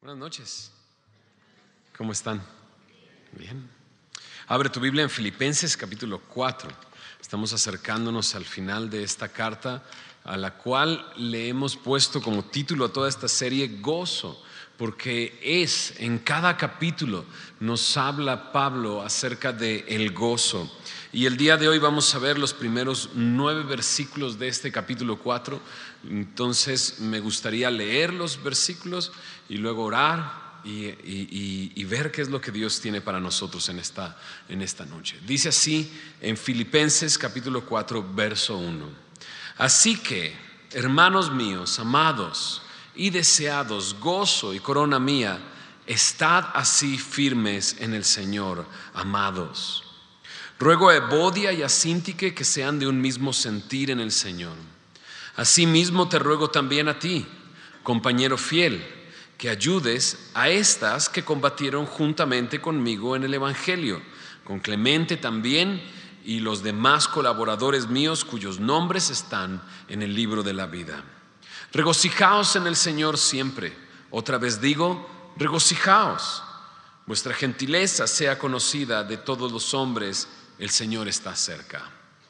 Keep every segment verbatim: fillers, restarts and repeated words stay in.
Buenas noches. ¿Cómo están? Bien. Abre tu Biblia en Filipenses capítulo cuatro. Estamos acercándonos al final de esta carta, a la cual le hemos puesto como título a toda esta serie Gozo, porque es en cada capítulo nos habla Pablo acerca de el gozo. Y el día de hoy vamos a ver los primeros nueve versículos de este capítulo cuatro. Entonces me gustaría leer los versículos y luego orar y, y, y, y ver qué es lo que Dios tiene para nosotros en esta, en esta noche. Dice así en Filipenses capítulo cuatro verso uno: así que, hermanos míos, amados y deseados, gozo y corona mía, estad así firmes en el Señor, amados. Ruego a Evodia y a Síntique que sean de un mismo sentir en el Señor. Asimismo te ruego también a ti, compañero fiel, que ayudes a estas que combatieron juntamente conmigo en el Evangelio, con Clemente también y los demás colaboradores míos cuyos nombres están en el libro de la vida. Regocijaos en el Señor siempre. Otra vez digo, regocijaos. Vuestra gentileza sea conocida de todos los hombres, el Señor está cerca.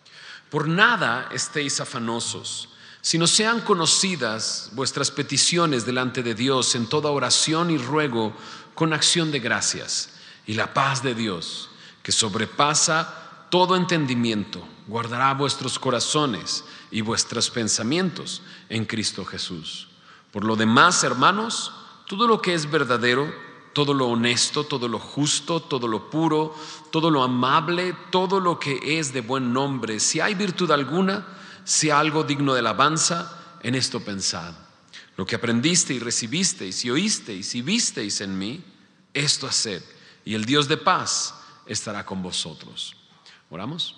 Por nada estéis afanosos, sino sean conocidas vuestras peticiones delante de Dios en toda oración y ruego con acción de gracias. Y la paz de Dios, que sobrepasa todo entendimiento, guardará vuestros corazones y vuestros pensamientos en Cristo Jesús. Por lo demás, hermanos, todo lo que es verdadero, todo lo honesto, todo lo justo, todo lo puro, todo lo amable, todo lo que es de buen nombre, si hay virtud alguna, si hay algo digno de alabanza, en esto pensad. Lo que aprendisteis y recibisteis y oísteis y visteis en mí, esto haced, y el Dios de paz estará con vosotros. ¿Oramos?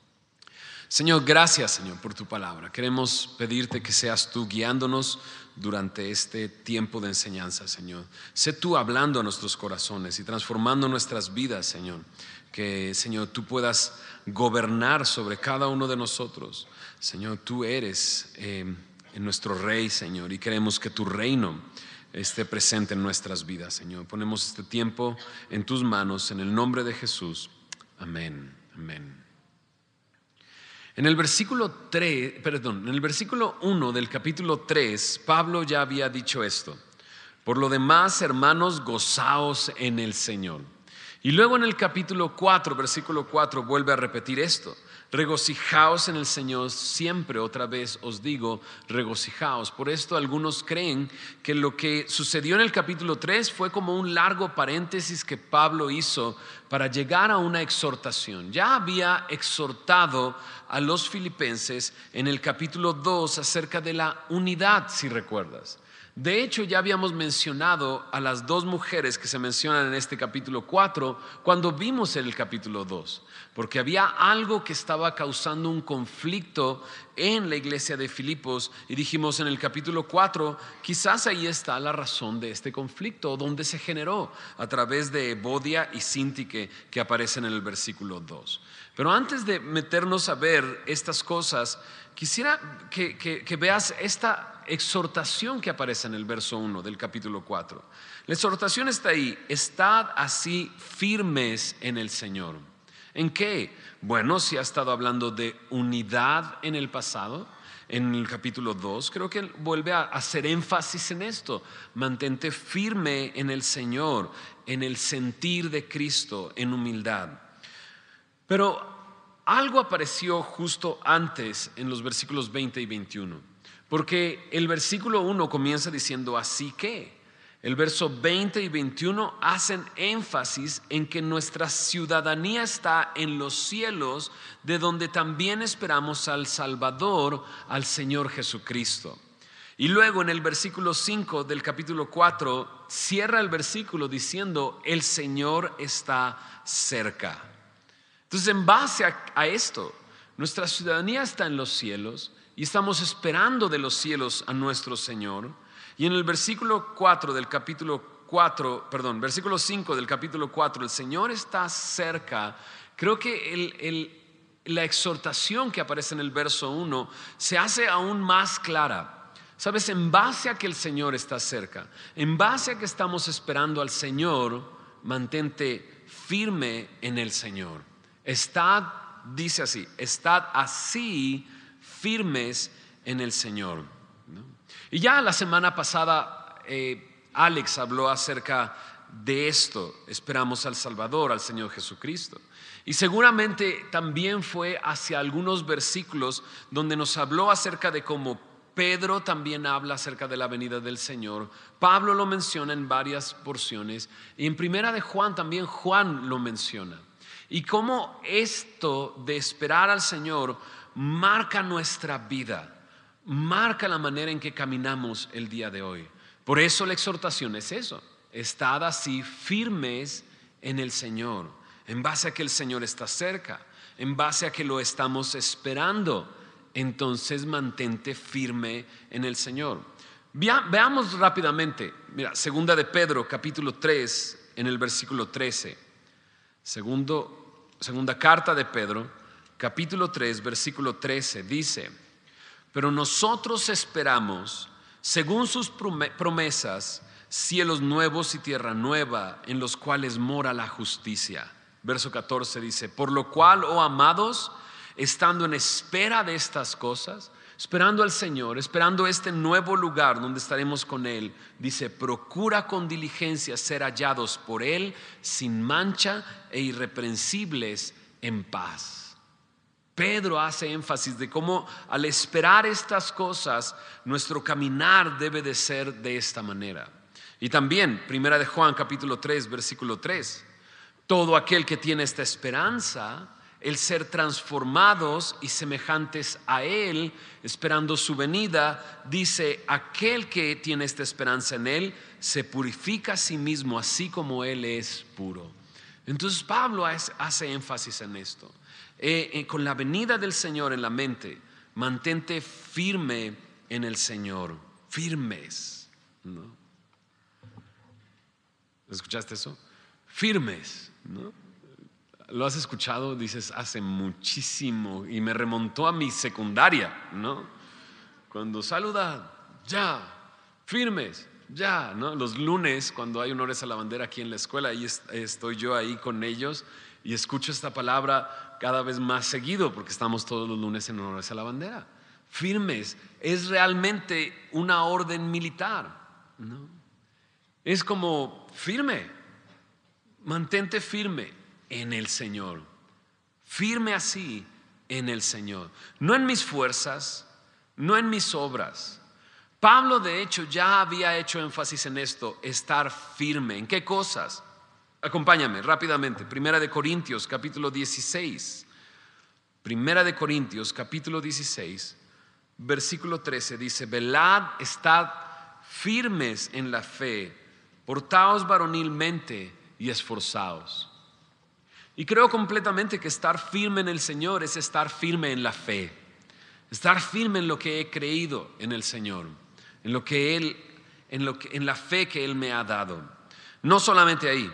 Señor, gracias, Señor, por tu palabra. Queremos pedirte que seas tú guiándonos durante este tiempo de enseñanza, Señor. Sé tú hablando a nuestros corazones y transformando nuestras vidas, Señor. Que, Señor, tú puedas gobernar sobre cada uno de nosotros. Señor, tú eres eh, nuestro Rey, Señor, y queremos que tu reino esté presente en nuestras vidas, Señor. Ponemos este tiempo en tus manos, en el nombre de Jesús. Amén, amén. En el versículo tres, perdón, en el versículo uno del capítulo tres, Pablo ya había dicho esto: por lo demás, hermanos, gozaos en el Señor. Y luego en el capítulo cuatro, versículo cuatro, vuelve a repetir esto: regocijaos en el Señor siempre. Otra vez os digo, regocijaos. Por esto algunos creen que lo que sucedió en el capítulo tres fue como un largo paréntesis que Pablo hizo para llegar a una exhortación. Ya había exhortado a los filipenses en el capítulo dos acerca de la unidad, si recuerdas. De hecho, ya habíamos mencionado a las dos mujeres que se mencionan en este capítulo cuatro cuando vimos el capítulo dos, porque había algo que estaba causando un conflicto en la iglesia de Filipos, y dijimos en el capítulo cuatro, quizás ahí está la razón de este conflicto, donde se generó a través de Evodia y Síntique, que aparecen en el versículo dos. Pero antes de meternos a ver estas cosas, quisiera que, que, que veas esta exhortación que aparece en el verso uno del capítulo cuatro. La exhortación está ahí: estad así firmes en el Señor. ¿En qué? Bueno, si ha estado hablando de unidad en el pasado, en el capítulo dos, creo que vuelve a hacer énfasis en esto: mantente firme en el Señor, en el sentir de Cristo, en humildad. Pero algo apareció justo antes en los versículos veinte y veintiuno, porque el versículo uno comienza diciendo así que. El verso veinte y veintiuno hacen énfasis en que nuestra ciudadanía está en los cielos, de donde también esperamos al Salvador, al Señor Jesucristo. Y luego en el versículo cinco del capítulo cuatro cierra el versículo diciendo: el Señor está cerca. Entonces, en base a, a esto, nuestra ciudadanía está en los cielos y estamos esperando de los cielos a nuestro Señor. Y en el versículo cuatro del capítulo cuatro, perdón, versículo cinco del capítulo cuatro, el Señor está cerca. Creo que el, el, la exhortación que aparece en el verso uno se hace aún más clara. Sabes, en base a que el Señor está cerca, en base a que estamos esperando al Señor, mantente firme en el Señor. Estad, dice así, estad así firmes en el Señor, ¿no? Y ya la semana pasada eh, Alex habló acerca de esto. Esperamos al Salvador, al Señor Jesucristo. Y seguramente también fue hacia algunos versículos donde nos habló acerca de cómo Pedro también habla acerca de la venida del Señor. Pablo lo menciona en varias porciones, y en Primera de Juan también Juan lo menciona. Y cómo esto de esperar al Señor marca nuestra vida, marca la manera en que caminamos el día de hoy. Por eso la exhortación es eso: estad así firmes en el Señor, en base a que el Señor está cerca, en base a que lo estamos esperando. Entonces mantente firme en el Señor. Veamos rápidamente, mira, segunda de Pedro capítulo tres, en el versículo trece. Segundo, segunda carta de Pedro capítulo tres, versículo trece, dice: pero nosotros esperamos, según sus promesas, cielos nuevos y tierra nueva, en los cuales mora la justicia. Verso catorce dice: por lo cual, oh amados, estando en espera de estas cosas, esperando al Señor, esperando este nuevo lugar donde estaremos con Él, dice: procura con diligencia ser hallados por Él sin mancha e irreprensibles en paz. Pedro hace énfasis de cómo al esperar estas cosas nuestro caminar debe de ser de esta manera. Y también Primera de Juan capítulo tres, versículo tres: todo aquel que tiene esta esperanza, el ser transformados y semejantes a Él, esperando su venida, dice: aquel que tiene esta esperanza en Él se purifica a sí mismo, así como Él es puro. Entonces Pablo hace énfasis en esto. Eh, eh, con la venida del Señor en la mente, mantente firme en el Señor, firmes, ¿no? ¿Escuchaste eso? Firmes, ¿no? ¿Lo has escuchado? Dices, hace muchísimo, y me remontó a mi secundaria, ¿no? Cuando saluda, ya, firmes, ya, ¿no? Los lunes, cuando hay honores a la bandera aquí en la escuela, ahí estoy yo ahí con ellos y escucho esta palabra cada vez más seguido, porque estamos todos los lunes en honores a la bandera. Firmes es realmente una orden militar, ¿no? Es como firme, mantente firme en el Señor, firme así en el Señor, no en mis fuerzas, no en mis obras. Pablo de hecho ya había hecho énfasis en esto: estar firme. ¿En qué cosas? Acompáñame rápidamente. Primera de Corintios capítulo dieciséis. Primera de Corintios capítulo dieciséis, versículo trece dice: velad, estad firmes en la fe, portaos varonilmente y esforzaos. Y creo completamente que estar firme en el Señor es estar firme en la fe, estar firme en lo que he creído en el Señor, en lo que Él, en lo que, en la fe que Él me ha dado. No solamente ahí.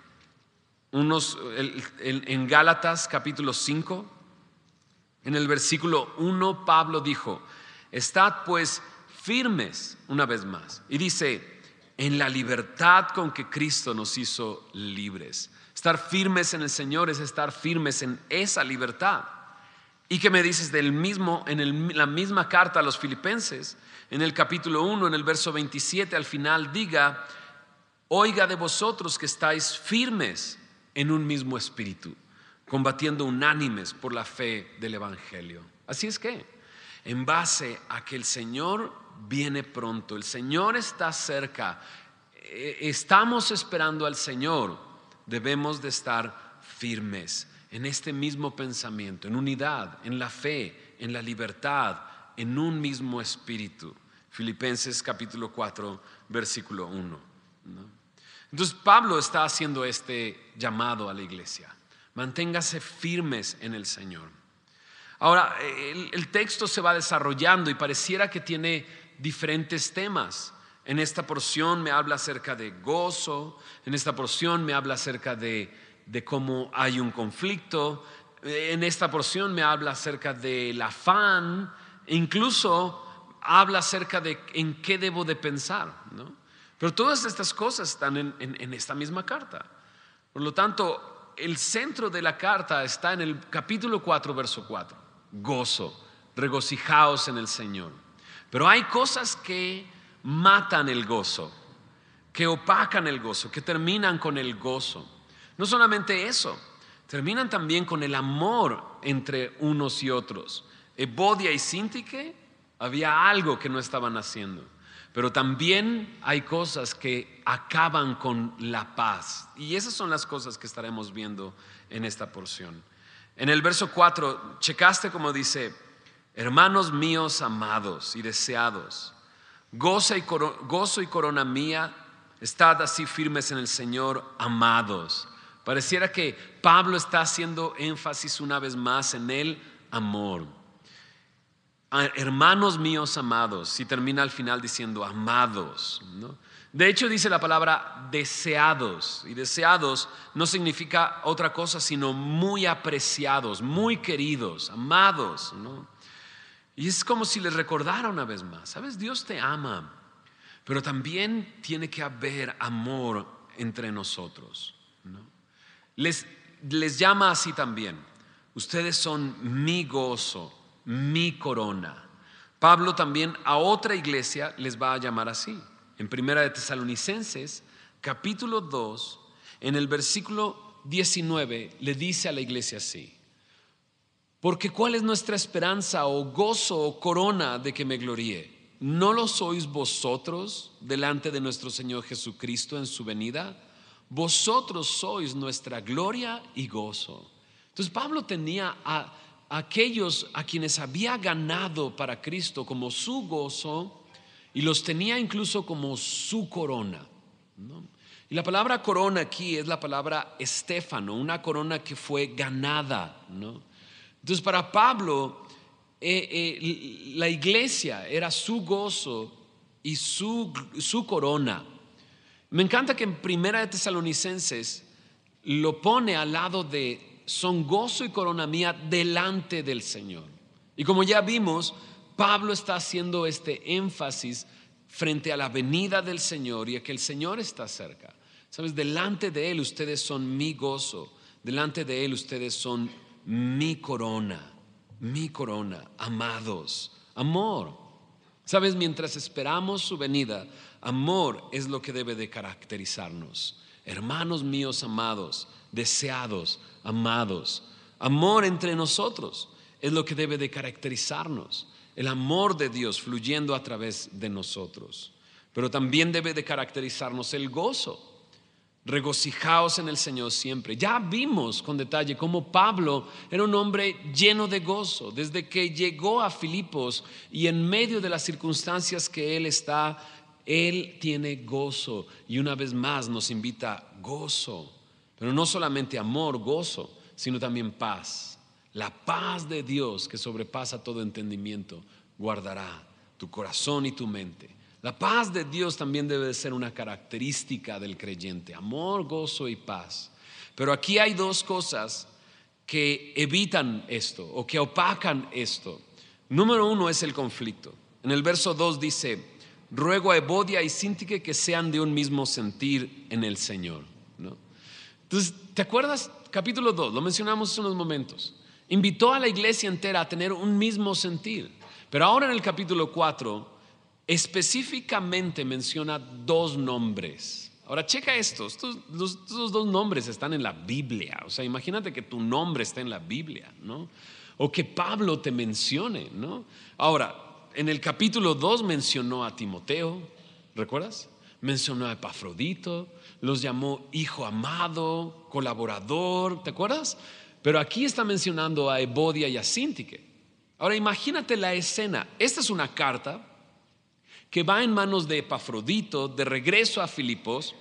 Unos, el, el, en Gálatas capítulo cinco, en el versículo uno, Pablo dijo: estad pues firmes, una vez más, y dice: en la libertad con que Cristo nos hizo libres. Estar firmes en el Señor es estar firmes en esa libertad. ¿Y qué me dices del mismo, en el, la misma carta a los Filipenses, en el capítulo uno, en el verso veintisiete, al final diga: oiga de vosotros que estáis firmes en un mismo espíritu, combatiendo unánimes por la fe del Evangelio. Así es que, en base a que el Señor viene pronto, el Señor está cerca, estamos esperando al Señor, debemos de estar firmes en este mismo pensamiento, en unidad, en la fe, en la libertad, en un mismo espíritu. Filipenses capítulo cuatro, versículo uno, ¿no? Entonces Pablo está haciendo este llamado a la iglesia: manténgase firmes en el Señor. Ahora, el, el texto se va desarrollando y pareciera que tiene diferentes temas. En esta porción me habla acerca de gozo, en esta porción me habla acerca de, de cómo hay un conflicto, en esta porción me habla acerca del afán, e incluso habla acerca de en qué debo de pensar, ¿no? Pero todas estas cosas están en, en, en esta misma carta. Por lo tanto, el centro de la carta está en el capítulo cuatro, verso cuatro. Gozo, regocijaos en el Señor. Pero hay cosas que matan el gozo, que opacan el gozo, que terminan con el gozo. No solamente eso, terminan también con el amor entre unos y otros. Evodia y Síntique, había algo que no estaban haciendo. Pero también hay cosas que acaban con la paz. Y esas son las cosas que estaremos viendo en esta porción. En el verso cuatro, checaste como dice: hermanos míos amados y deseados, gozo y, coro- gozo y corona mía, estad así firmes en el Señor, amados. Pareciera que Pablo está haciendo énfasis una vez más en el amor. Hermanos míos amados, y termina al final diciendo amados, ¿no? De hecho dice la palabra deseados, y deseados no significa otra cosa sino muy apreciados, muy queridos, amados, ¿no? Y es como si les recordara una vez más: sabes, Dios te ama, pero también tiene que haber amor entre nosotros, ¿no? Les, les llama así también: ustedes son mi gozo, mi corona. Pablo también a otra iglesia les va a llamar así. En Primera de Tesalonicenses, capítulo dos, en el versículo diecinueve, le dice a la iglesia así: porque ¿cuál es nuestra esperanza o gozo o corona de que me gloríe? ¿No lo sois vosotros delante de nuestro Señor Jesucristo en su venida? Vosotros sois nuestra gloria y gozo. Entonces Pablo tenía a aquellos a quienes había ganado para Cristo como su gozo, y los tenía incluso como su corona, ¿no? Y la palabra corona aquí es la palabra estéfano, una corona que fue ganada, ¿no? Entonces para Pablo eh, eh, la iglesia era su gozo y su, su corona. Me encanta que en Primera de Tesalonicenses lo pone al lado de: son gozo y corona mía delante del Señor. Y como ya vimos, Pablo está haciendo este énfasis frente a la venida del Señor y a que el Señor está cerca. Sabes, delante de Él ustedes son mi gozo, delante de Él ustedes son mi corona, mi corona, amados, amor. Sabes, mientras esperamos su venida, amor es lo que debe de caracterizarnos. Hermanos míos amados, deseados, amados, amor entre nosotros es lo que debe de caracterizarnos. El amor de Dios fluyendo a través de nosotros. Pero también debe de caracterizarnos el gozo. Regocijaos en el Señor siempre. Ya vimos con detalle cómo Pablo era un hombre lleno de gozo desde que llegó a Filipos, y en medio de las circunstancias que él está, él tiene gozo, y una vez más nos invita a gozo, pero no solamente amor, gozo, sino también paz. La paz de Dios que sobrepasa todo entendimiento guardará tu corazón y tu mente. La paz de Dios también debe de ser una característica del creyente: amor, gozo y paz. Pero aquí hay dos cosas que evitan esto o que opacan esto. Número uno es el conflicto. En el verso dos dice: ruego a Evodia y Síntique que sean de un mismo sentir en el Señor, ¿no? Entonces, ¿te acuerdas? Capítulo dos, lo mencionamos hace unos momentos. Invitó a la iglesia entera a tener un mismo sentir. Pero ahora en el capítulo cuatro específicamente menciona dos nombres. Ahora checa esto, estos, los, estos dos nombres están en la Biblia. O sea, imagínate que tu nombre está en la Biblia, ¿no? O que Pablo te mencione, ¿no? Ahora, en el capítulo dos mencionó a Timoteo, ¿recuerdas? Mencionó a Epafrodito, los llamó hijo amado, colaborador, ¿te acuerdas? Pero aquí está mencionando a Evodia y a Síntique. Ahora imagínate la escena. Esta es una carta que va en manos de Epafrodito de regreso a Filipos,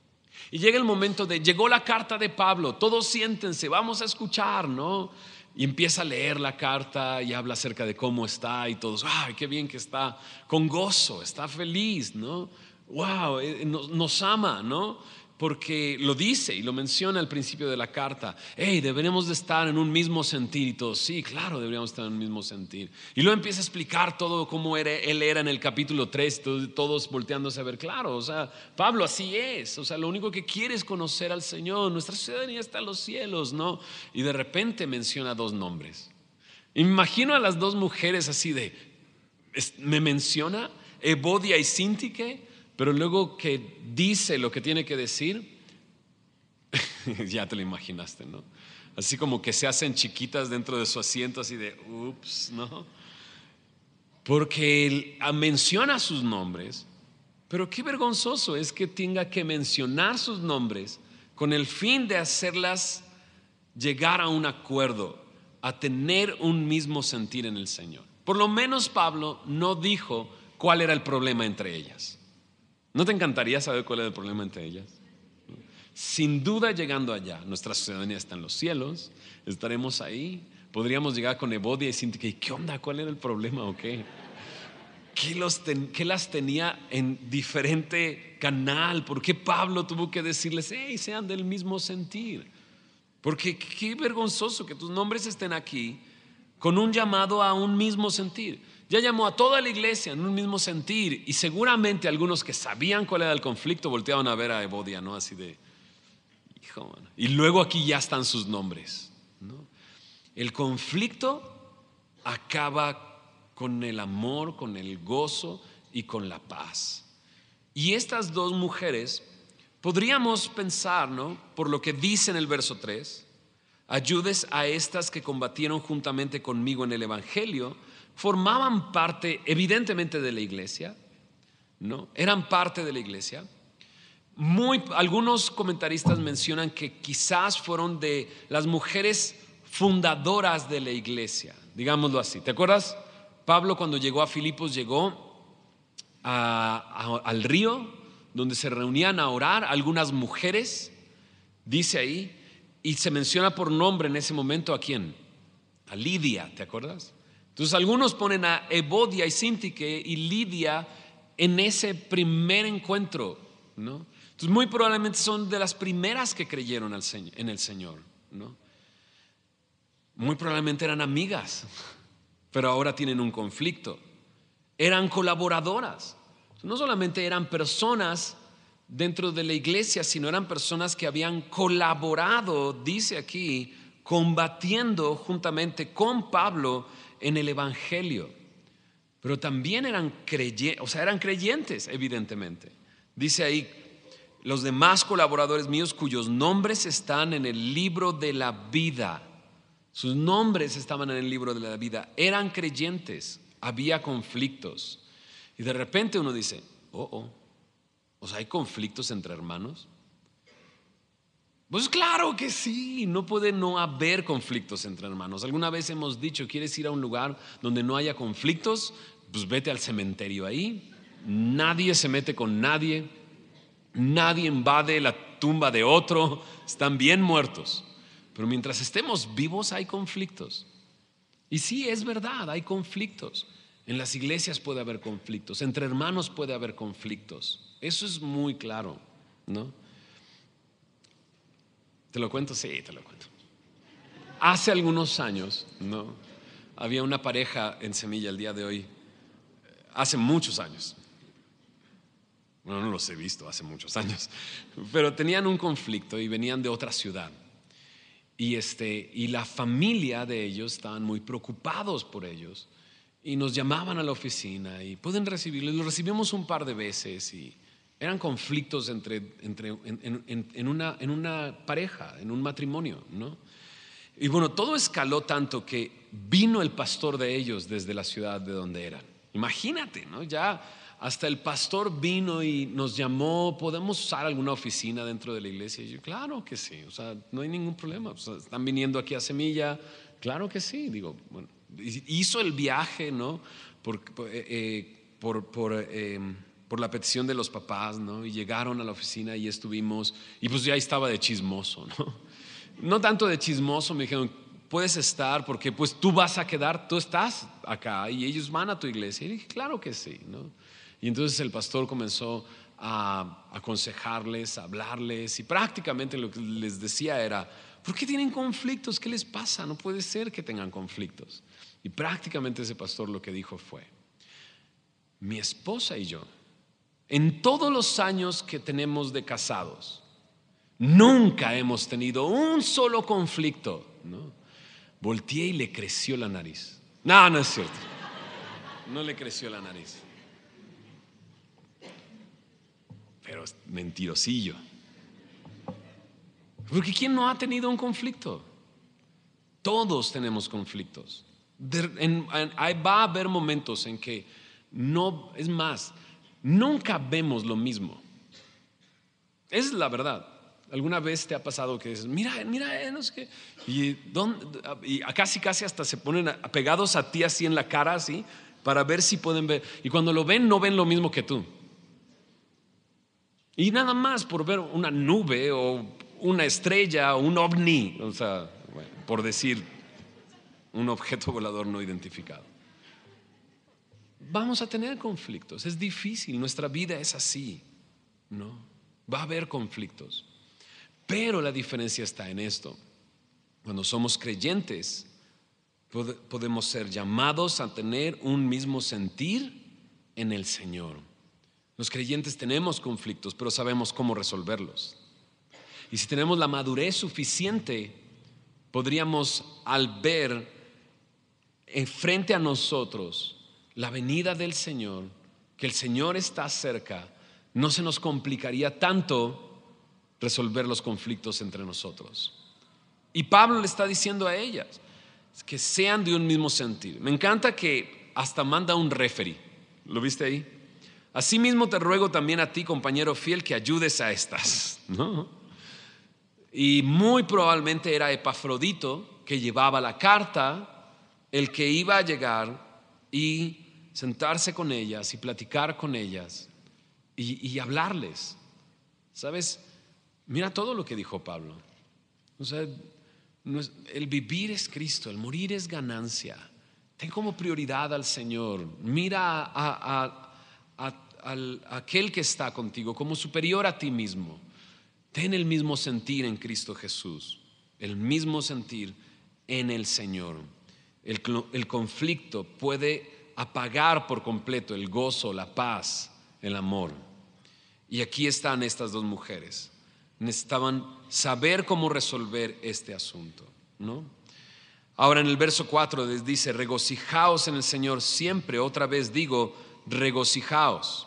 y llega el momento de, llegó la carta de Pablo, todos siéntense, vamos a escuchar, ¿no? Y empieza a leer la carta y habla acerca de cómo está, y todos, ¡ay, qué bien que está! Con gozo, está feliz, ¿no? ¡Wow! Nos, nos ama, ¿no? Porque lo dice y lo menciona al principio de la carta. Hey, deberíamos de estar en un mismo sentir. Y todos, sí, claro, deberíamos estar en un mismo sentir. Y luego empieza a explicar todo cómo era, él era en el capítulo tres, todos volteándose a ver, claro, o sea, Pablo así es. O sea, lo único que quiere es conocer al Señor. Nuestra ciudadanía está en los cielos, ¿no? Y de repente menciona dos nombres. Y me imagino a las dos mujeres así de, me menciona Evodia y Síntique, pero luego que dice lo que tiene que decir, ya te lo imaginaste, ¿no? Así como que se hacen chiquitas dentro de su asiento, así de, ups, ¿no? Porque él menciona sus nombres, pero qué vergonzoso es que tenga que mencionar sus nombres con el fin de hacerlas llegar a un acuerdo, a tener un mismo sentir en el Señor. Por lo menos Pablo no dijo cuál era el problema entre ellas. ¿No te encantaría saber cuál es el problema entre ellas? Sin duda, llegando allá, nuestra ciudadanía está en los cielos, estaremos ahí, podríamos llegar con Evodia y Síntique. ¿Qué onda? ¿Cuál era el problema o qué? ¿Qué, los ten, ¿Qué las tenía en diferente canal? ¿Por qué Pablo tuvo que decirles, hey, sean del mismo sentir? Porque qué vergonzoso que tus nombres estén aquí con un llamado a un mismo sentir. Ya llamó a toda la iglesia en un mismo sentir, y seguramente algunos que sabían cuál era el conflicto volteaban a ver a Evodia, ¿no? Así de, hijo, mano. Y luego aquí ya están sus nombres, ¿no? El conflicto acaba con el amor, con el gozo y con la paz. Y estas dos mujeres, podríamos pensar, ¿no? Por lo que dice en el verso tres, ayudes a estas que combatieron juntamente conmigo en el evangelio. Formaban parte evidentemente de la iglesia, ¿no? Eran parte de la iglesia. Muy, algunos comentaristas mencionan que quizás fueron de las mujeres fundadoras de la iglesia, digámoslo así. ¿Te acuerdas? Pablo, cuando llegó a Filipos, llegó a, a, al río donde se reunían a orar algunas mujeres, dice ahí, y se menciona por nombre en ese momento a quién, a Lidia, ¿te acuerdas? Entonces algunos ponen a Evodia y Síntique y Lidia en ese primer encuentro, ¿no? Entonces muy probablemente son de las primeras que creyeron al Señor, en el Señor, ¿no? Muy probablemente eran amigas, pero ahora tienen un conflicto. Eran colaboradoras. No solamente eran personas dentro de la iglesia, sino eran personas que habían colaborado, dice aquí, combatiendo juntamente con Pablo en el evangelio. Pero también eran creyentes, o sea, eran creyentes, evidentemente. Dice ahí, los demás colaboradores míos cuyos nombres están en el libro de la vida. Sus nombres estaban en el libro de la vida. Eran creyentes, había conflictos. Y de repente uno dice, oh, oh, o sea, ¿hay conflictos entre hermanos? Pues claro que sí, no puede no haber conflictos entre hermanos. Alguna vez hemos dicho, ¿quieres ir a un lugar donde no haya conflictos? Pues vete al cementerio ahí. Nadie se mete con nadie, nadie invade la tumba de otro, están bien muertos. Pero mientras estemos vivos hay conflictos. Y sí, es verdad, hay conflictos. En las iglesias puede haber conflictos, entre hermanos puede haber conflictos. Eso es muy claro, ¿no? ¿Te lo cuento? Sí, te lo cuento. Hace algunos años, ¿no? Había una pareja en Semilla el día de hoy, hace muchos años. Bueno, no los he visto hace muchos años, pero tenían un conflicto y venían de otra ciudad. Y, este, y la familia de ellos estaban muy preocupados por ellos y nos llamaban a la oficina y pueden recibirlos. Los recibimos un par de veces y eran conflictos entre, entre, en, en, en, una, en una pareja, en un matrimonio, ¿no? Y bueno, todo escaló tanto que vino el pastor de ellos desde la ciudad de donde eran. Imagínate, ¿no? Ya hasta el pastor vino y nos llamó, ¿podemos usar alguna oficina dentro de la iglesia? Y yo, claro que sí, o sea, no hay ningún problema. O sea, están viniendo aquí a Semilla, claro que sí. Digo, bueno, hizo el viaje, ¿no? Por, eh, por, por, eh, por la petición de los papás, ¿no? Y llegaron a la oficina y estuvimos, y pues ya estaba de chismoso, ¿no? No tanto de chismoso, me dijeron, puedes estar porque pues tú vas a quedar, tú estás acá y ellos van a tu iglesia. Y dije, claro que sí, ¿no? Y entonces el pastor comenzó a aconsejarles, a hablarles, y prácticamente lo que les decía era: ¿por qué tienen conflictos? ¿Qué les pasa? No puede ser que tengan conflictos. Y prácticamente ese pastor lo que dijo fue: mi esposa y yo, en todos los años que tenemos de casados, nunca hemos tenido un solo conflicto, ¿no? Volteé y le creció la nariz. No, no es cierto. No le creció la nariz. Pero es mentirosillo. Porque ¿quién no ha tenido un conflicto? Todos tenemos conflictos. De, en, en, va a haber momentos en que no, es más, nunca vemos lo mismo. Esa es la verdad. ¿Alguna vez te ha pasado que dices: mira, mira, no sé qué? Y, y casi, casi hasta se ponen pegados a ti así en la cara, así, para ver si pueden ver. Y cuando lo ven, no ven lo mismo que tú. Y nada más por ver una nube o una estrella o un ovni, o sea, bueno, por decir un objeto volador no identificado. Vamos a tener conflictos, es difícil, nuestra vida es así, ¿no? Va a haber conflictos. Pero la diferencia está en esto: cuando somos creyentes, podemos ser llamados a tener un mismo sentir en el Señor. Los creyentes tenemos conflictos, pero sabemos cómo resolverlos. Y si tenemos la madurez suficiente, podríamos, al ver enfrente a nosotros la venida del Señor, que el Señor está cerca, no se nos complicaría tanto resolver los conflictos entre nosotros. Y Pablo le está diciendo a ellas que sean de un mismo sentir. Me encanta que hasta manda un referee. ¿Lo viste ahí? Asimismo te ruego también a ti, compañero fiel, que ayudes a estas, ¿no? Y muy probablemente era Epafrodito, que llevaba la carta, el que iba a llegar y sentarse con ellas y platicar con ellas y, y hablarles. ¿Sabes? Mira todo lo que dijo Pablo. O sea, el vivir es Cristo, el morir es ganancia. Ten como prioridad al Señor. Mira a, a, a, a aquel que está contigo como superior a ti mismo. Ten el mismo sentir en Cristo Jesús, el mismo sentir en el Señor. El, el conflicto puede apagar por completo el gozo, la paz, el amor. Y aquí están estas dos mujeres. Necesitaban saber cómo resolver este asunto, ¿no? Ahora en el verso cuatro les dice: regocijaos en el Señor siempre. Otra vez digo, regocijaos.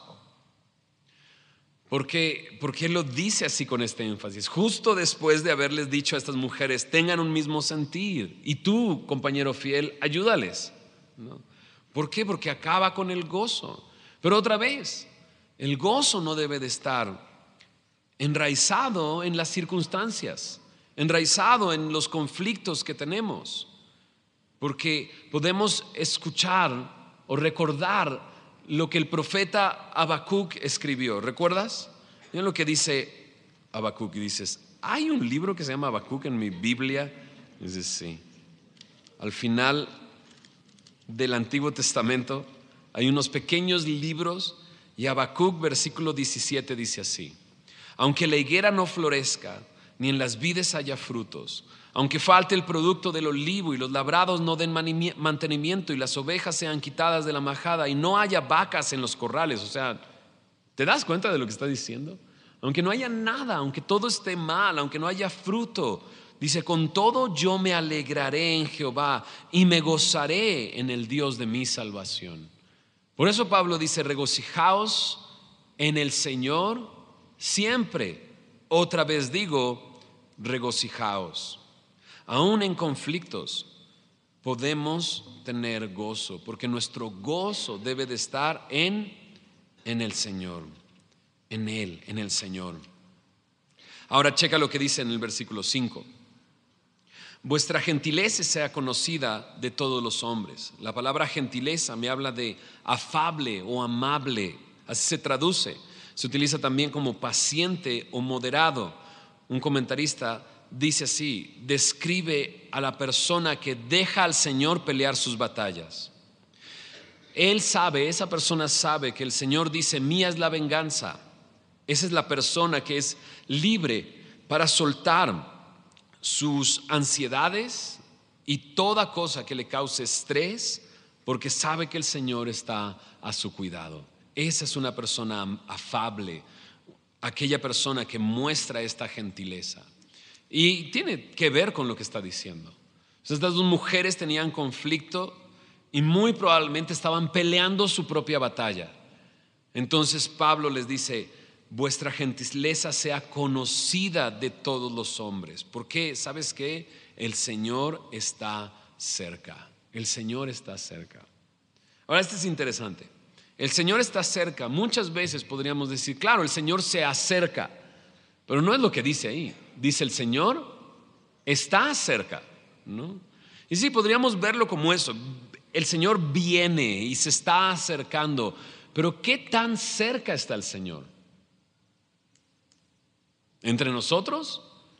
¿Por qué? ¿Por qué lo dice así con este énfasis? Justo después de haberles dicho a estas mujeres: tengan un mismo sentir. Y tú, compañero fiel, ayúdales, ¿no? ¿Por qué? Porque acaba con el gozo. Pero otra vez, el gozo no debe de estar enraizado en las circunstancias, enraizado en los conflictos que tenemos, porque podemos escuchar o recordar lo que el profeta Habacuc escribió. ¿Recuerdas? Mira lo que dice Habacuc. Y dices: ¿hay un libro que se llama Habacuc en mi Biblia? Y dices: sí. Al final del Antiguo Testamento hay unos pequeños libros, y Habacuc versículo diecisiete dice así: aunque la higuera no florezca, ni en las vides haya frutos, aunque falte el producto del olivo y los labrados no den mantenimiento y las ovejas sean quitadas de la majada y no haya vacas en los corrales. O sea, ¿te das cuenta de lo que está diciendo? Aunque no haya nada, aunque todo esté mal, aunque no haya fruto, dice: con todo yo me alegraré en Jehová y me gozaré en el Dios de mi salvación. Por eso Pablo dice: regocijaos en el Señor siempre. Otra vez digo, regocijaos. Aún en conflictos podemos tener gozo, porque nuestro gozo debe de estar en, en el Señor, en Él, en el Señor. Ahora checa lo que dice en el versículo cinco: vuestra gentileza sea conocida de todos los hombres. La palabra gentileza me habla de afable o amable, así se traduce. Se utiliza también como paciente o moderado. Un comentarista dice así: describe a la persona que deja al Señor pelear sus batallas. Él sabe, esa persona sabe que el Señor dice: mía es la venganza, Esa es la persona que es libre para soltar sus ansiedades y toda cosa que le cause estrés, porque sabe que el Señor está a su cuidado. Esa es una persona afable, aquella persona que muestra esta gentileza. Y tiene que ver con lo que está diciendo. Estas dos mujeres tenían conflicto y muy probablemente estaban peleando su propia batalla. Entonces Pablo les dice: vuestra gentileza sea conocida de todos los hombres. ¿Por qué? ¿Sabes qué? El Señor está cerca. El Señor está cerca. Ahora, esto es interesante. El Señor está cerca. Muchas veces podríamos decir, claro, el Señor se acerca, pero no es lo que dice ahí. Dice: el Señor está cerca, ¿no? Y sí, podríamos verlo como eso. El Señor viene y se está acercando, pero ¿qué tan cerca está el Señor? ¿Entre nosotros?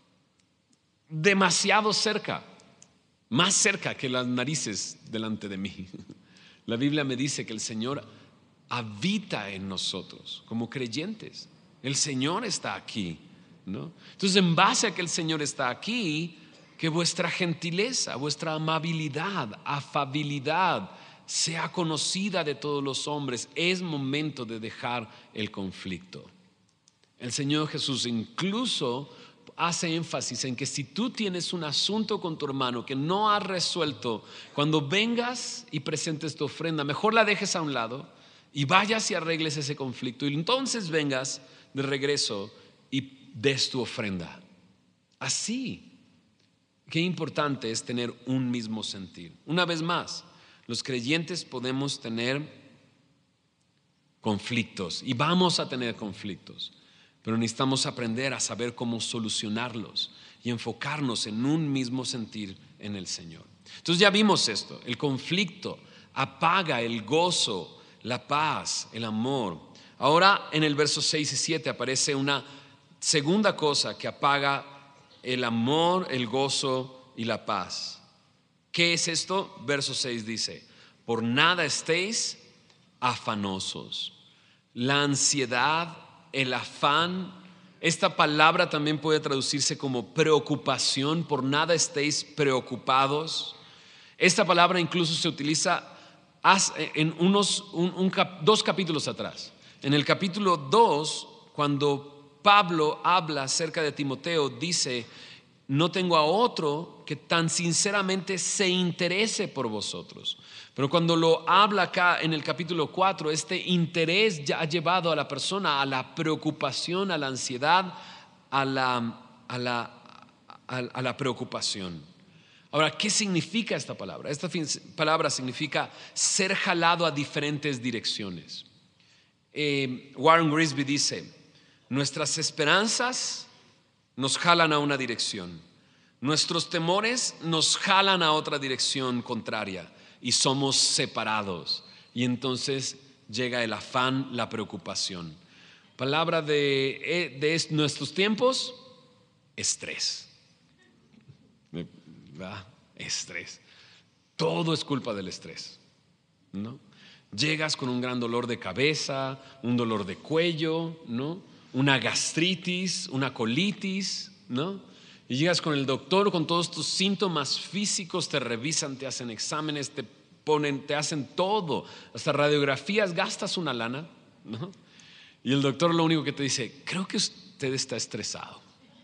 Demasiado cerca, más cerca que las narices delante de mí. La Biblia me dice que el Señor habita en nosotros como creyentes. El Señor está aquí, ¿no? Entonces, en base a que el Señor está aquí, que vuestra gentileza, vuestra amabilidad, afabilidad sea conocida de todos los hombres. Es momento de dejar el conflicto. El Señor Jesús incluso hace énfasis en que si tú tienes un asunto con tu hermano que no has resuelto, cuando vengas y presentes tu ofrenda, mejor la dejes a un lado y vayas y arregles ese conflicto, y entonces vengas de regreso y des tu ofrenda. Así, qué importante es tener un mismo sentir. Una vez más, los creyentes podemos tener conflictos y vamos a tener conflictos, pero necesitamos aprender a saber cómo solucionarlos y enfocarnos en un mismo sentir en el Señor. Entonces ya vimos esto: el conflicto apaga el gozo, la paz, el amor. Ahora en el verso seis y siete aparece una segunda cosa que apaga el amor, el gozo y la paz. ¿Qué es esto? Verso seis dice: por nada estéis afanosos. La ansiedad, el afán, esta palabra también puede traducirse como preocupación. Por nada estéis preocupados. Esta palabra incluso se utiliza en unos un, un cap, dos capítulos atrás. En el capítulo dos, cuando Pablo habla acerca de Timoteo, dice: no tengo a otro que tan sinceramente se interese por vosotros. Pero cuando lo habla acá en el capítulo cuatro, este interés ya ha llevado a la persona a la preocupación, a la ansiedad, a la, a la, a, a la preocupación. Ahora, ¿qué significa esta palabra? Esta palabra significa ser jalado a diferentes direcciones. eh, Warren Grisby dice: nuestras esperanzas nos jalan a una dirección, nuestros temores nos jalan a otra dirección contraria, y somos separados, y entonces llega el afán, la preocupación. Palabra de, de nuestros tiempos: estrés. ¿Verdad? Estrés. Todo es culpa del estrés, ¿no? Llegas con un gran dolor de cabeza, un dolor de cuello, ¿no? Una gastritis, una colitis, ¿no? Y llegas con el doctor con todos tus síntomas físicos, te revisan, te hacen exámenes, te ponen, te hacen todo, hasta radiografías, gastas una lana, ¿no? Y el doctor lo único que te dice: creo que usted está estresado.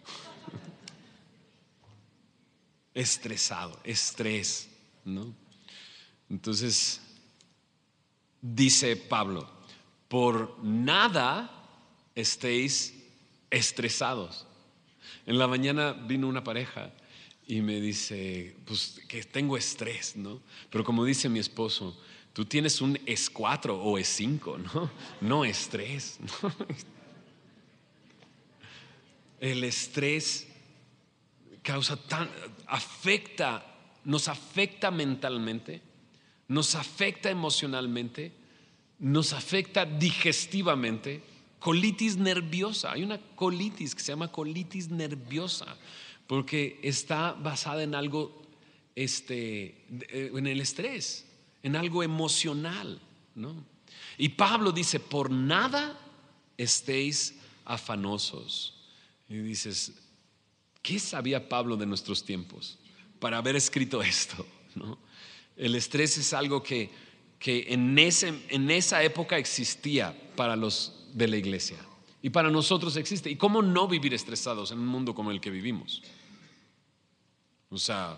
Estresado, estrés, ¿no? Entonces dice Pablo: por nada estéis estresados. En la mañana vino una pareja y me dice: pues que tengo estrés, ¿no? Pero como dice mi esposo, tú tienes un es cuatro o es cinco, ¿no? No estrés, ¿no? El estrés causa tan, afecta, nos afecta mentalmente, nos afecta emocionalmente, nos afecta digestivamente. Colitis nerviosa, hay una colitis que se llama colitis nerviosa, porque está basada en algo, este, en el estrés, en algo emocional, ¿no? Y Pablo dice: por nada estéis afanosos. Y dices, ¿qué sabía Pablo de nuestros tiempos para haber escrito esto? ¿No? El estrés es algo que, que en, ese, en esa época existía para los de la iglesia y para nosotros existe. ¿Y cómo no vivir estresados en un mundo como el que vivimos? O sea,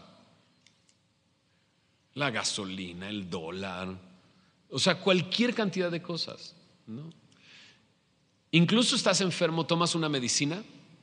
la gasolina, el dólar, o sea, cualquier cantidad de cosas, ¿no? Incluso estás enfermo, tomas una medicina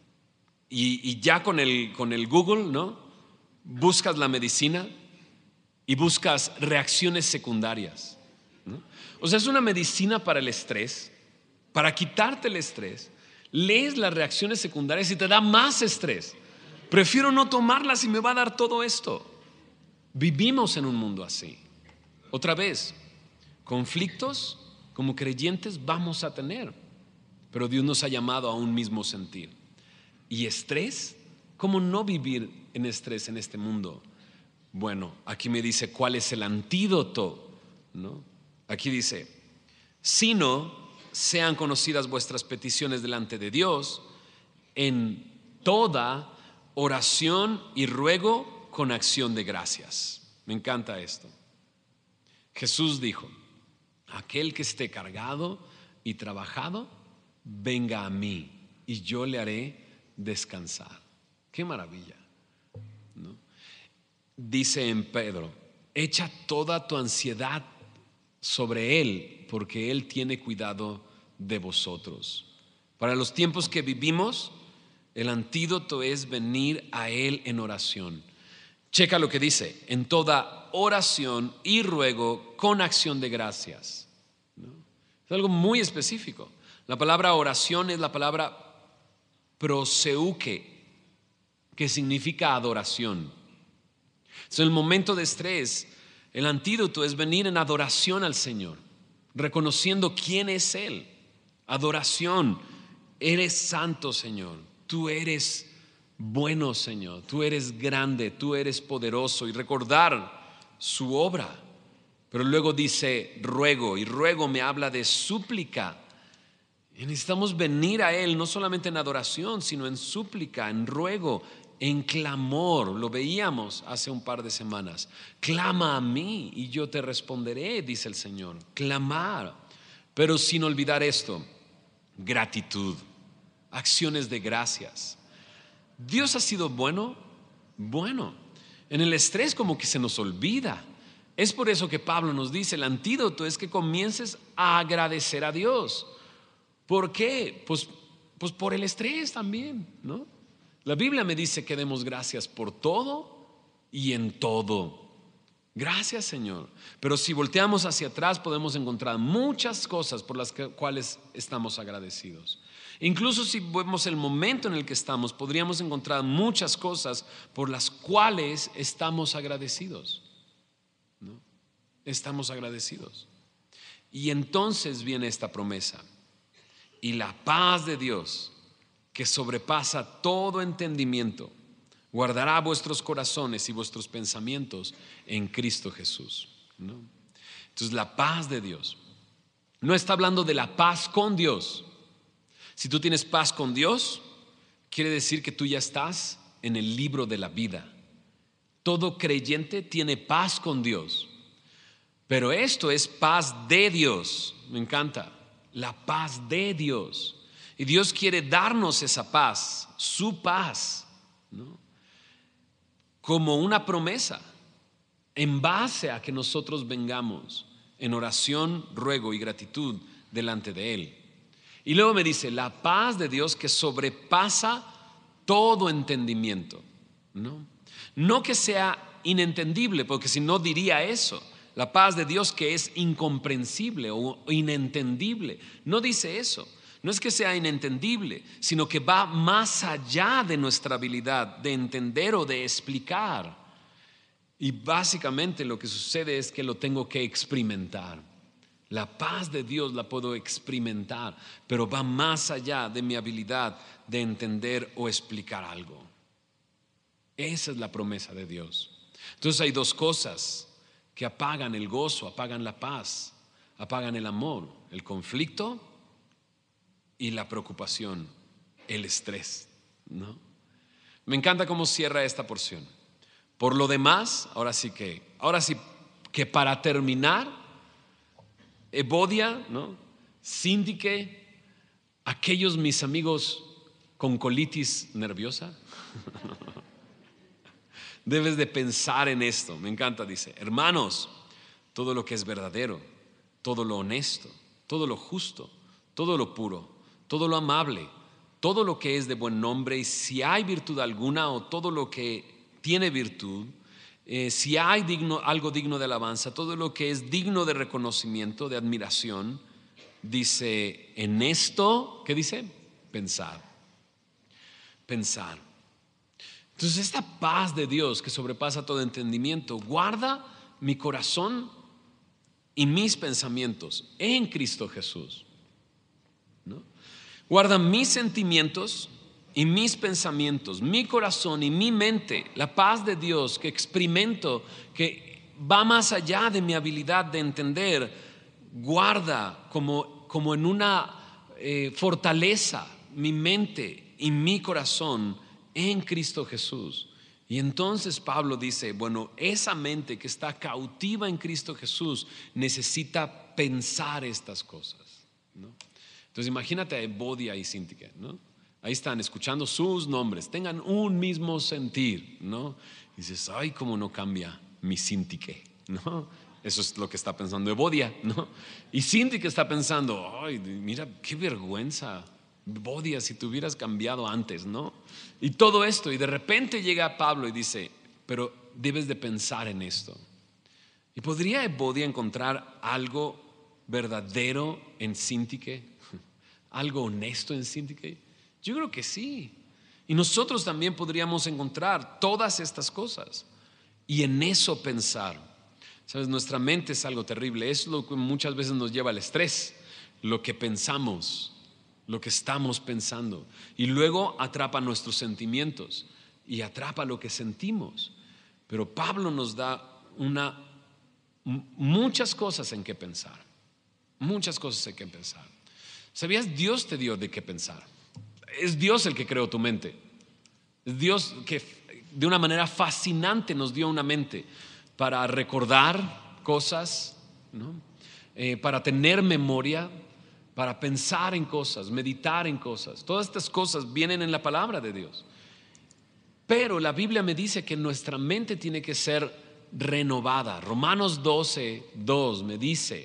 y, y ya con el, con el Google, ¿no? Buscas la medicina y buscas reacciones secundarias, ¿no? O sea, es una medicina para el estrés, para quitarte el estrés. Lees las reacciones secundarias y te da más estrés. Prefiero no tomarlas y me va a dar todo esto. Vivimos en un mundo así. Otra vez, conflictos como creyentes vamos a tener, pero Dios nos ha llamado a un mismo sentir. Y estrés, ¿cómo no vivir en estrés en este mundo? Bueno, aquí me dice cuál es el antídoto, ¿no? Aquí dice, sino sean conocidas vuestras peticiones delante de Dios en toda oración y ruego con acción de gracias. Me encanta esto. Jesús dijo, aquel que esté cargado y trabajado, venga a mí y yo le haré descansar. Qué maravilla, ¿no? Dice en Pedro, echa toda tu ansiedad sobre Él, porque Él tiene cuidado de vosotros. Para los tiempos que vivimos, el antídoto es venir a Él en oración. Checa lo que dice, en toda oración y ruego con acción de gracias, ¿no? Es algo muy específico. La palabra oración es la palabra proseuke, que significa adoración. En el momento de estrés, el antídoto es venir en adoración al Señor, reconociendo quién es Él. Adoración, eres santo, Señor, tú eres bueno, Señor, tú eres grande, tú eres poderoso, y recordar su obra. Pero luego dice ruego, y ruego me habla de súplica. Y necesitamos venir a Él no solamente en adoración, sino en súplica, en ruego, en clamor. Lo veíamos hace un par de semanas. Clama a mí y yo te responderé, dice el Señor. Clamar, pero sin olvidar esto, gratitud, acciones de gracias. Dios ha sido bueno, bueno. En el estrés como que se nos olvida. Es por eso que Pablo nos dice, el antídoto es que comiences a agradecer a Dios. ¿Por qué? Pues, pues por el estrés también, ¿no? La Biblia me dice que demos gracias por todo y en todo. Gracias, Señor. Pero si volteamos hacia atrás podemos encontrar muchas cosas por las cuales estamos agradecidos. Incluso si vemos el momento en el que estamos, podríamos encontrar muchas cosas por las cuales estamos agradecidos, ¿no? Estamos agradecidos. Y entonces viene esta promesa. Y la paz de Dios, que sobrepasa todo entendimiento, guardará vuestros corazones y vuestros pensamientos en Cristo Jesús, ¿no? Entonces la paz de Dios no está hablando de la paz con Dios. Si tú tienes paz con Dios, quiere decir que tú ya estás en el libro de la vida. Todo creyente tiene paz con Dios, pero esto es paz de Dios. Me encanta, la paz de Dios. Y Dios quiere darnos esa paz, su paz, ¿no? Como una promesa, en base a que nosotros vengamos en oración, ruego y gratitud delante de Él. Y luego me dice, la paz de Dios que sobrepasa todo entendimiento, ¿no? No que sea inentendible, porque si no diría eso. La paz de Dios que es incomprensible o inentendible. No dice eso. No es que sea inentendible, sino que va más allá de nuestra habilidad de entender o de explicar. Y básicamente lo que sucede es que lo tengo que experimentar. La paz de Dios la puedo experimentar, pero va más allá de mi habilidad de entender o explicar algo. Esa es la promesa de Dios. Entonces hay dos cosas que apagan el gozo, apagan la paz, apagan el amor: el conflicto y la preocupación, el estrés, ¿no? Me encanta cómo cierra esta porción. Por lo demás, ahora sí que, ahora sí que para terminar, Evodia, ¿no? Síndique, aquellos mis amigos con colitis nerviosa. Debes de pensar en esto. Me encanta, dice: hermanos, todo lo que es verdadero, todo lo honesto, todo lo justo, todo lo puro, todo lo amable, todo lo que es de buen nombre, y si hay virtud alguna o todo lo que tiene virtud, eh, si hay digno, algo digno de alabanza, todo lo que es digno de reconocimiento, de admiración, dice, en esto, ¿qué dice? Pensar, pensar. Entonces esta paz de Dios que sobrepasa todo entendimiento guarda mi corazón y mis pensamientos en Cristo Jesús, ¿no? Guarda mis sentimientos y mis pensamientos, mi corazón y mi mente. La paz de Dios que experimento, que va más allá de mi habilidad de entender, guarda como, como en una eh, fortaleza mi mente y mi corazón en Cristo Jesús. Y entonces Pablo dice, bueno, esa mente que está cautiva en Cristo Jesús necesita pensar estas cosas, ¿no? Entonces imagínate a Evodia y Síntique, ¿no? Ahí están escuchando sus nombres, tengan un mismo sentir, ¿no? Y dices, ay, cómo no cambia mi Síntique, ¿no? Eso es lo que está pensando Evodia, ¿no? Y Síntique está pensando, ay, mira, qué vergüenza, Evodia, si te hubieras cambiado antes, ¿no? Y todo esto, y de repente llega Pablo y dice, pero debes de pensar en esto. ¿Y podría Evodia encontrar algo verdadero en Síntique? ¿Algo honesto en Síntique? Yo creo que sí. Y nosotros también podríamos encontrar todas estas cosas y en eso pensar. Sabes, nuestra mente es algo terrible. Es lo que muchas veces nos lleva al estrés, lo que pensamos, lo que estamos pensando, y luego atrapa nuestros sentimientos y atrapa lo que sentimos. Pero Pablo nos da una, muchas cosas en que pensar, muchas cosas en que pensar. ¿Sabías? Dios te dio de qué pensar. Es Dios el que creó tu mente. Es Dios que de una manera fascinante nos dio una mente para recordar cosas, ¿no? eh, para tener memoria, para pensar en cosas, meditar en cosas. Todas estas cosas vienen en la palabra de Dios. Pero la Biblia me dice que nuestra mente tiene que ser renovada. Romanos doce, dos me dice,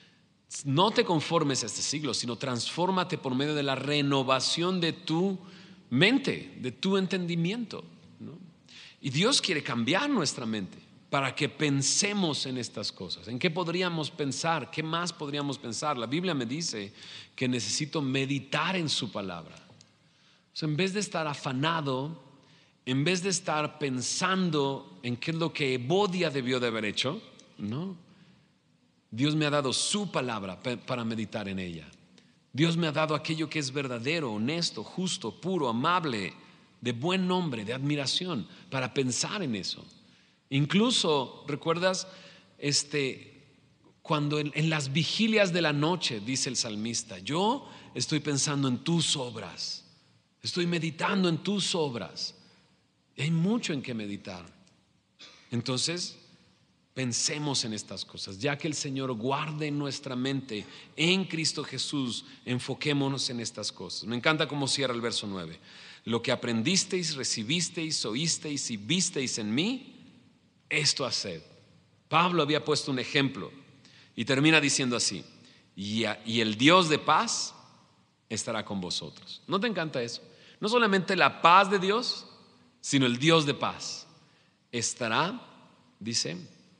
no te conformes a este siglo, sino transfórmate por medio de la renovación de tu mente, de tu entendimiento, ¿no? Y Dios quiere cambiar nuestra mente para que pensemos en estas cosas. ¿En qué podríamos pensar? ¿Qué más podríamos pensar? La Biblia me dice que necesito meditar en su palabra. O sea, en vez de estar afanado, en vez de estar pensando en qué es lo que Evodia debió de haber hecho, ¿no? Dios me ha dado su palabra para meditar en ella. Dios me ha dado aquello que es verdadero, honesto, justo, puro, amable, de buen nombre, de admiración, para pensar en eso. Incluso, ¿recuerdas? Este, cuando en, en las vigilias de la noche, dice el salmista, yo estoy pensando en tus obras, estoy meditando en tus obras. Hay mucho en que meditar. Entonces, pensemos en estas cosas, ya que el Señor guarde nuestra mente en Cristo Jesús, enfoquémonos en estas cosas. Me encanta cómo cierra el verso nueve. Lo que aprendisteis, recibisteis, oísteis y visteis en mí, esto haced. Pablo había puesto un ejemplo y termina diciendo así, y, a, y el Dios de paz estará con vosotros. ¿No te encanta eso? No solamente la paz de Dios, sino el Dios de paz estará, dice,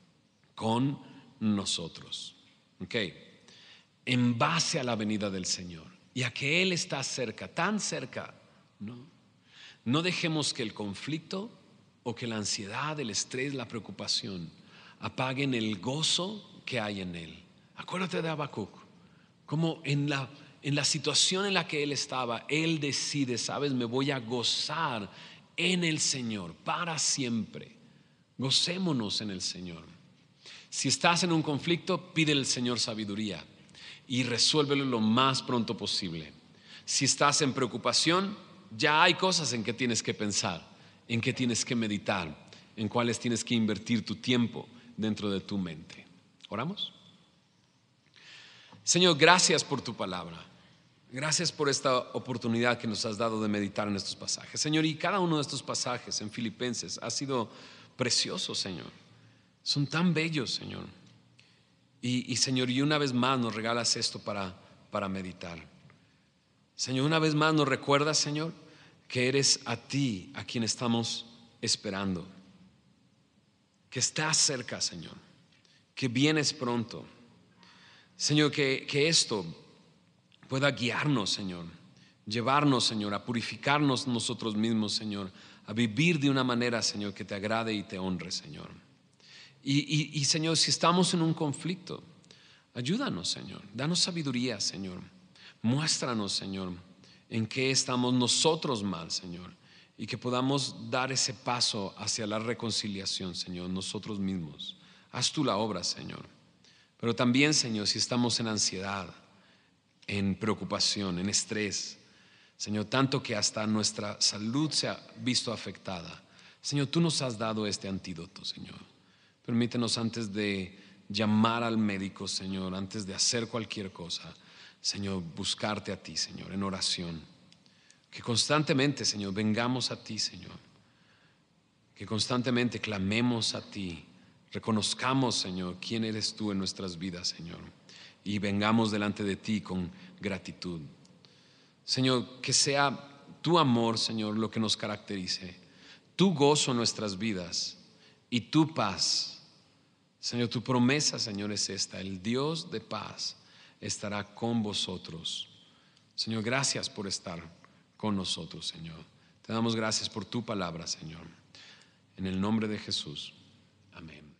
con nosotros. Ok, en base a la venida del Señor y a que Él está cerca, tan cerca, ¿no? No dejemos que el conflicto o que la ansiedad, el estrés, la preocupación apaguen el gozo que hay en Él. Acuérdate de Habacuc, como en la, en la situación en la que él estaba, él decide, sabes, me voy a gozar en el Señor para siempre. Gocémonos en el Señor. Si estás en un conflicto, pide al Señor sabiduría y resuélvelo lo más pronto posible. Si estás en preocupación, ya hay cosas en que tienes que pensar, en que tienes que meditar, en cuáles tienes que invertir tu tiempo dentro de tu mente. ¿Oramos? Señor, gracias por tu palabra. Gracias por esta oportunidad que nos has dado de meditar en estos pasajes. Señor, y cada uno de estos pasajes en Filipenses ha sido precioso, Señor. Son tan bellos, Señor. Y, y Señor, y una vez más nos regalas esto para, para meditar. Señor, una vez más nos recuerdas, Señor, que eres a ti a quien estamos esperando, que estás cerca, Señor, que vienes pronto. Señor, que, que esto pueda guiarnos, Señor, llevarnos, Señor, a purificarnos nosotros mismos, Señor, a vivir de una manera, Señor, que te agrade y te honre, Señor. Y, y, y Señor, si estamos en un conflicto, ayúdanos, Señor, danos sabiduría, Señor. Muéstranos, Señor, en qué estamos nosotros mal, Señor, y que podamos dar ese paso hacia la reconciliación, Señor, nosotros mismos. Haz tú la obra, Señor. Pero también, Señor, si estamos en ansiedad, en preocupación, en estrés, Señor, tanto que hasta nuestra salud se ha visto afectada, Señor, tú nos has dado este antídoto, Señor. Permítenos, antes de llamar al médico, Señor, antes de hacer cualquier cosa, Señor, buscarte a ti, Señor, en oración. Que constantemente, Señor, vengamos a ti, Señor. Que constantemente clamemos a ti. Reconozcamos, Señor, quién eres tú en nuestras vidas, Señor. Y vengamos delante de ti con gratitud. Señor, que sea tu amor, Señor, lo que nos caracterice. Tu gozo en nuestras vidas y tu paz. Señor, tu promesa, Señor, es esta: el Dios de paz estará con vosotros. Señor, gracias por estar con nosotros, Señor. Te damos gracias por tu palabra, Señor. En el nombre de Jesús. Amén.